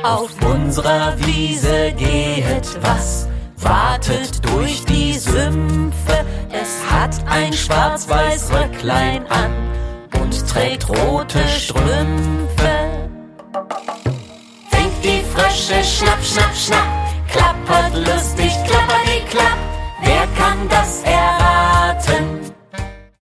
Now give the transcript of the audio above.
Auf unserer Wiese gehet was, wartet durch die Sümpfe. Es hat ein schwarz-weiß Röcklein an und trägt rote Strümpfe. Fängt die Frösche, schnapp, schnapp, schnapp, klappert lustig, klapperdi, klapp. Wer kann das